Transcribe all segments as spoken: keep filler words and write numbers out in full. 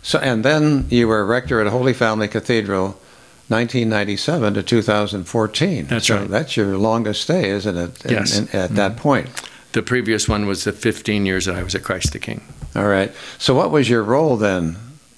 So, and then you were rector at Holy Family Cathedral, nineteen ninety-seven to two thousand fourteen. That's so right. That's your longest stay, isn't it? In, Yes. in, at Mm-hmm. that point. The previous one was the fifteen years that I was at Christ the King. All right. So what was your role then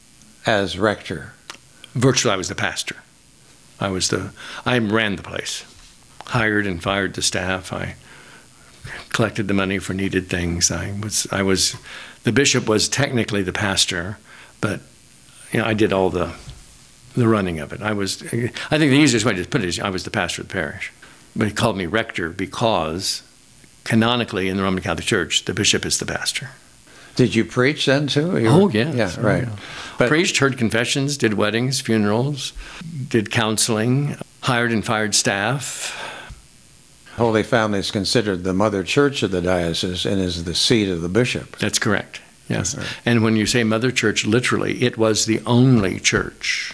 as rector? Virtually, I was the pastor. I was the, I ran the place, hired and fired the staff. I collected the money for needed things. I was, I was, the bishop was technically the pastor, but you know, I did all the, the running of it. I was, I think the easiest way to put it is I was the pastor of the parish. But he called me rector because canonically in the Roman Catholic Church, the bishop is the pastor. Did you preach then too? You Oh, were- yes. Yeah, right. Oh, yeah. But Preached, heard confessions, did weddings, funerals, did counseling, hired and fired staff. Holy Family is considered the mother church of the diocese and is the seat of the bishop. That's correct. Yes. Right. And when you say mother church, literally, it was the only church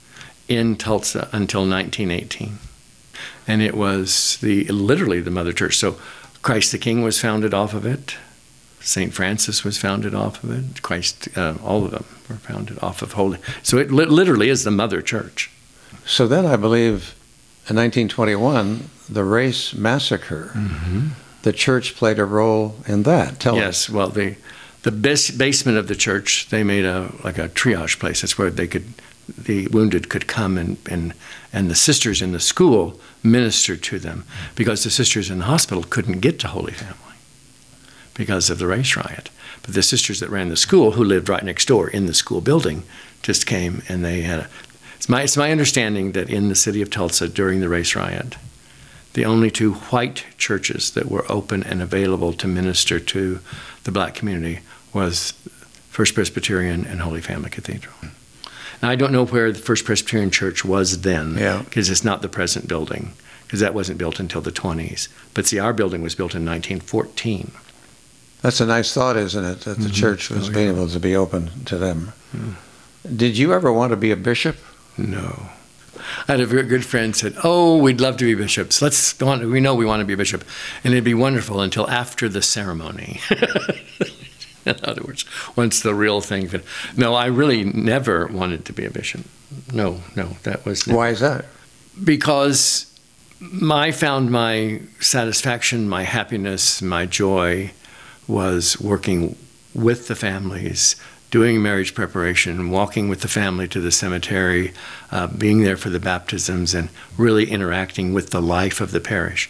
in Tulsa until nineteen eighteen. And it was the literally the mother church. So Christ the King was founded off of it. Saint Francis was founded off of it. Christ, uh, all of them were founded off of Holy. So it li- literally is the mother church. So then I believe in nineteen twenty-one, the race massacre, Mm-hmm. the church played a role in that. Tell us. Yes, well, the the bas- basement of the church, they made a like a triage place. That's where they could, the wounded could come and and and the sisters in the school ministered to them because the sisters in the hospital couldn't get to Holy Family because of the race riot. But the sisters that ran the school, who lived right next door in the school building, just came and they had a, it's my it's my understanding that in the city of Tulsa during the race riot, the only two white churches that were open and available to minister to the black community was First Presbyterian and Holy Family Cathedral. Now, I don't know where the First Presbyterian Church was then, Yeah. because it's not the present building, because that wasn't built until the twenties. But see, our building was built in nineteen fourteen. That's a nice thought, isn't it, that the Mhm. church was Oh, being yeah. able to be open to them. Mm. Did you ever want to be a bishop? No. I had a very good friend said, "Oh, we'd love to be bishops. Let's want. We know we want to be a bishop, and it'd be wonderful until after the ceremony." In other words, once the real thing. No, I really never wanted to be a bishop. No, no, that was Why is that? because I found my satisfaction, my happiness, my joy was working with the families, doing marriage preparation, walking with the family to the cemetery, uh, being there for the baptisms, and really interacting with the life of the parish.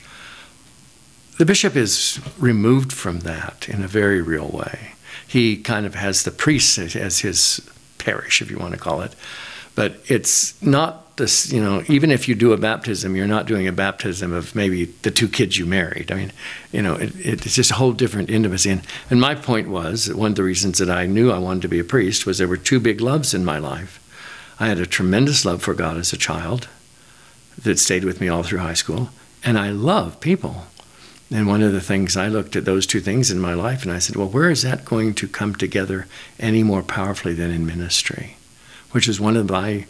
The bishop is removed from that in a very real way. He kind of has the priest as his parish, if you want to call it. But it's not this, you know, even if you do a baptism, you're not doing a baptism of maybe the two kids you married. I mean, you know, it, it's just a whole different intimacy. And, and my point was that one of the reasons that I knew I wanted to be a priest was there were two big loves in my life. I had a tremendous love for God as a child that stayed with me all through high school. And I love people. And one of the things, I looked at those two things in my life and I said, well, where is that going to come together any more powerfully than in ministry? Which is one of my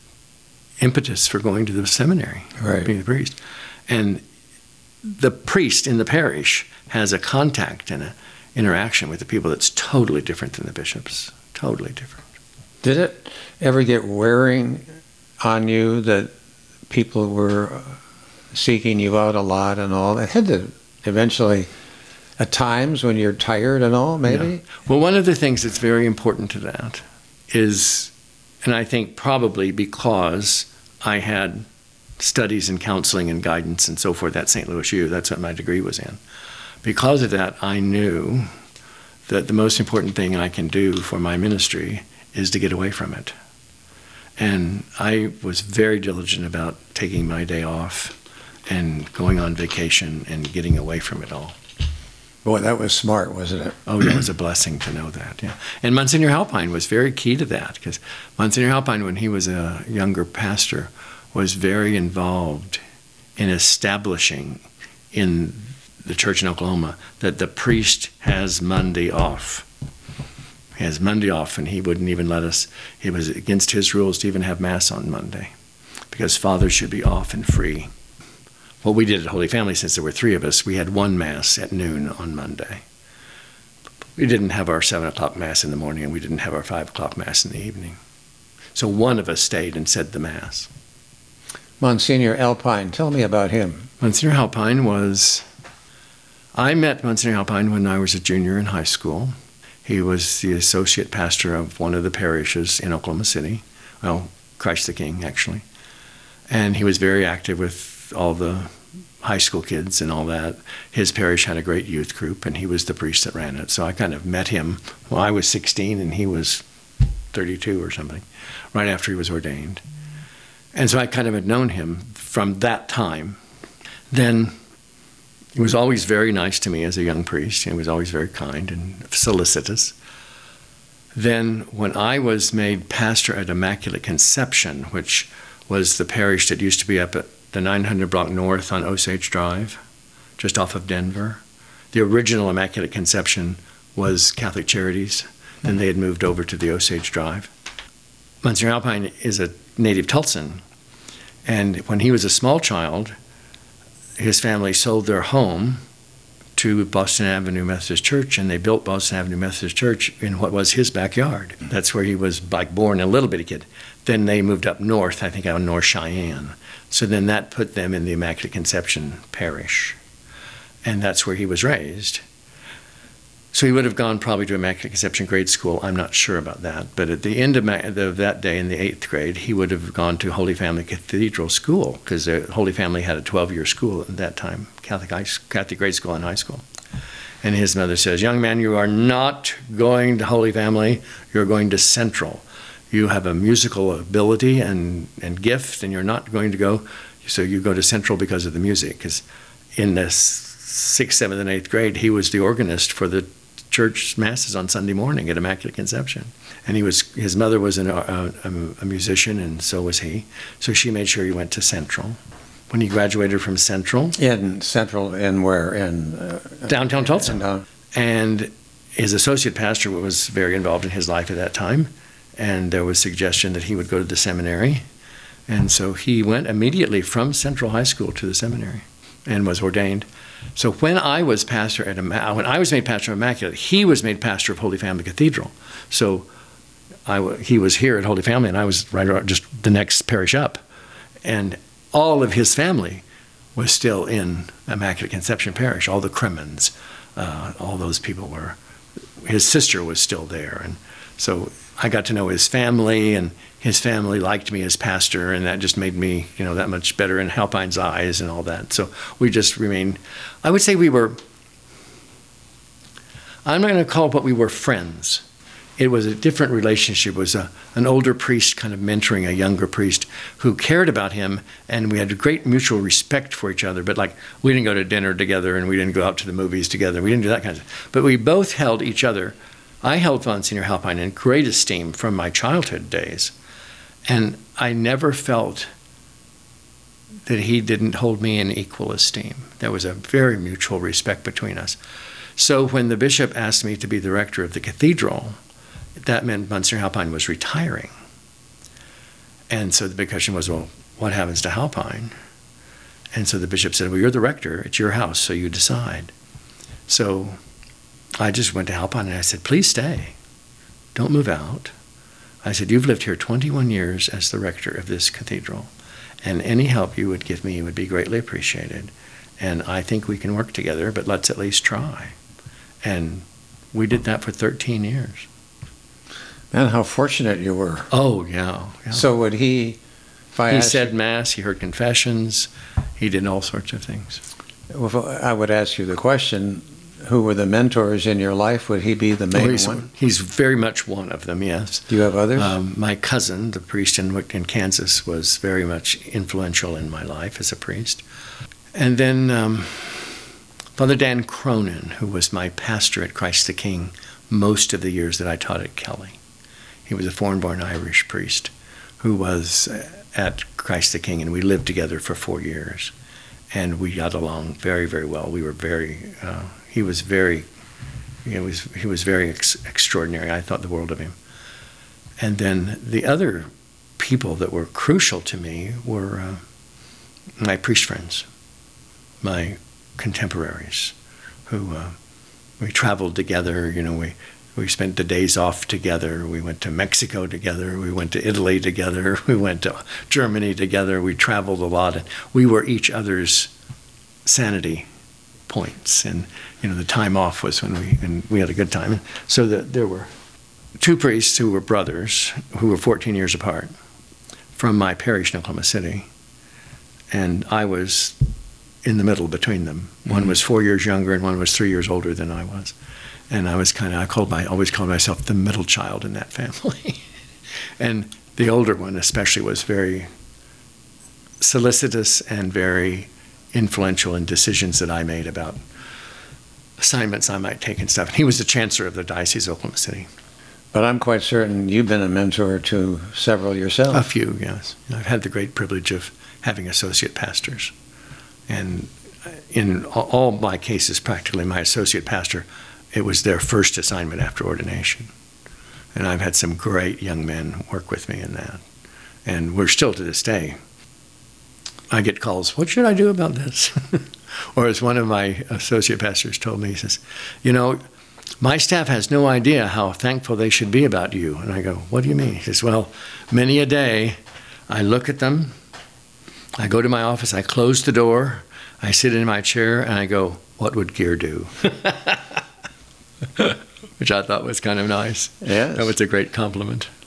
impetus for going to the seminary, Right. being a priest. And the priest in the parish has a contact and an interaction with the people that's totally different than the bishops, totally different. Did it ever get wearing on you that people were seeking you out a lot and all? It had to eventually, at times when you're tired and all, maybe? Yeah. Well, one of the things that's very important to that is, and I think probably because I had studies in counseling and guidance and so forth at Saint Louis U, that's what my degree was in. Because of that, I knew that the most important thing I can do for my ministry is to get away from it. And I was very diligent about taking my day off and going on vacation and getting away from it all. Boy, that was smart, wasn't it? Oh, yeah, it was a blessing to know that, yeah. And Monsignor Halpine was very key to that, because Monsignor Halpine, when he was a younger pastor, was very involved in establishing in the church in Oklahoma that the priest has Monday off. He has Monday off, and he wouldn't even let us, it was against his rules to even have Mass on Monday, because fathers should be off and free. What we did at Holy Family, since there were three of us, we had one Mass at noon on Monday. we didn't have our seven o'clock Mass in the morning, and we didn't have our five o'clock Mass in the evening. So one of us stayed and said the Mass. Monsignor Alpine, tell me about him. Monsignor Alpine was, I met Monsignor Alpine when I was a junior in high school. He was the associate pastor of one of the parishes in Oklahoma City, well, Christ the King, actually. And he was very active with all the high school kids and all that. His parish had a great youth group, and he was the priest that ran it. So I kind of met him when I was sixteen, and he was thirty-two or something, right after he was ordained. And so I kind of had known him from that time. Then he was always very nice to me as a young priest. He was always very kind and solicitous. Then when I was made pastor at Immaculate Conception, which was the parish that used to be up at the nine hundred block north on Osage Drive, just off of Denver. The original Immaculate Conception was Catholic Charities. Then they had moved over to the Osage Drive. Monsignor Alpine is a native Tulsan. And when he was a small child, his family sold their home to Boston Avenue Methodist Church, and they built Boston Avenue Methodist Church in what was his backyard. That's where he was like born, a little bitty kid. Then they moved up north, I think out of North Cheyenne. So then that put them in the Immaculate Conception parish. And that's where he was raised. So he would have gone probably to Immaculate Conception grade school. I'm not sure about that. But at the end of, ma- of that day in the eighth grade, he would have gone to Holy Family Cathedral School, because the Holy Family had a twelve-year school at that time, Catholic, high, Catholic grade school and high school. And his mother says, "Young man, you are not going to Holy Family. You're going to Central. You have a musical ability and, and gift, and you're not going to go. So you go to Central because of the music." Because in the sixth, seventh, and eighth grade, he was the organist for the church masses on Sunday morning at Immaculate Conception. And he was his mother was an, a, a musician, and so was he. So she made sure he went to Central. When he graduated from Central. In Central, in where? In uh, downtown Tulsa. In, uh, and his associate pastor was very involved in his life at that time. And there was suggestion that he would go to the seminary. And so he went immediately from Central High School to the seminary and was ordained. So when I was pastor at when I was made pastor of Immaculate, he was made pastor of Holy Family Cathedral. So I w- he was here at Holy Family, and I was right around just the next parish up. And all of his family was still in Immaculate Conception Parish. All the Crimmins, uh, all those people were. His sister was still there, and so I got to know his family, and his family liked me as pastor, and that just made me, you know, that much better in Alpine's eyes and all that. So we just remained, I would say we were, I'm not going to call it what we were, friends. It was a different relationship. It was a, an older priest kind of mentoring a younger priest who cared about him, and we had a great mutual respect for each other. But like, we didn't go to dinner together, and we didn't go out to the movies together. We didn't do that kind of stuff. But we both held each other. I held Monsignor Alpine in great esteem from my childhood days. And I never felt that he didn't hold me in equal esteem. There was a very mutual respect between us. So when the bishop asked me to be the rector of the cathedral, that meant Monsignor Alpine was retiring. And so the big question was, well, what happens to Alpine? And so the bishop said, well, you're the rector. It's your house, so you decide. So I just went to Alpine and I said, please stay. Don't move out. I said, you've lived here twenty-one years as the rector of this cathedral, and any help you would give me would be greatly appreciated. And I think we can work together, but let's at least try. And we did that for thirteen years. Man, how fortunate you were. Oh, yeah. yeah. So would he... If I he asked said you, Mass, he heard confessions, he did all sorts of things. if I would ask you the question, who were the mentors in your life? Would he be the main Oh, he's, one? he's very much one of them, yes. Do you have others? Um, my cousin, the priest in, in Kansas, was very much influential in my life as a priest. And then um, Father Dan Cronin, who was my pastor at Christ the King most of the years that I taught at Kelly. He was a foreign-born Irish priest who was at Christ the King, and we lived together for four years. And we got along very, very well. We were very... Uh, He was very, he was he was very ex- extraordinary. I thought the world of him. And then the other people that were crucial to me were uh, my priest friends, my contemporaries, who uh, we traveled together. You know, we we spent the days off together. We went to Mexico together. We went to Italy together. We went to Germany together. We traveled a lot, and we were each other's sanity points. And you know, the time off was when we and we had a good time. So that there were two priests who were brothers who were fourteen years apart from my parish in Oklahoma City, and I was in the middle between them. One was four years younger, and one was three years older than I was. And I was kind of, I called my, always called myself the middle child in that family. And the older one especially was very solicitous and very influential in decisions that I made about assignments I might take and stuff. And he was the chancellor of the Diocese of Oklahoma City. But I'm quite certain you've been a mentor to several yourself. A few, yes. I've had the great privilege of having associate pastors. And in all my cases, practically my associate pastor, it was their first assignment after ordination. And I've had some great young men work with me in that. And we're still to this day. I get calls, what should I do about this? Or as one of my associate pastors told me, he says, you know, my staff has no idea how thankful they should be about you. And I go, what do you mean? He says, well, many a day I look at them, I go to my office, I close the door, I sit in my chair, and I go, what would Gear do? Which I thought was kind of nice. Yes. That was a great compliment.